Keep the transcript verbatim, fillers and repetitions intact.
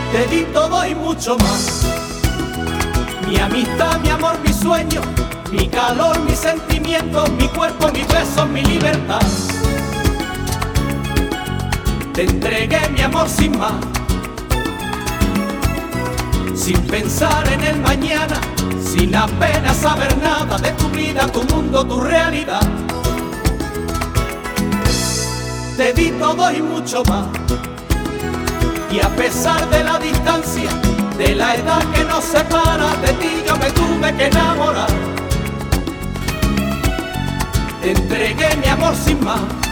Te di todo y mucho más. Mi amistad, mi amor, mi sueño, mi calor, mis sentimientos, mi cuerpo, mis besos, mi libertad. Te entregué mi amor sin más, sin pensar en el mañana, sin apenas saber nada de tu vida, tu mundo, tu realidad. Te di todo y mucho más. Y a pesar de la distancia, de la edad que nos separa, de ti yo me tuve que enamorar. Te entregué mi amor sin más,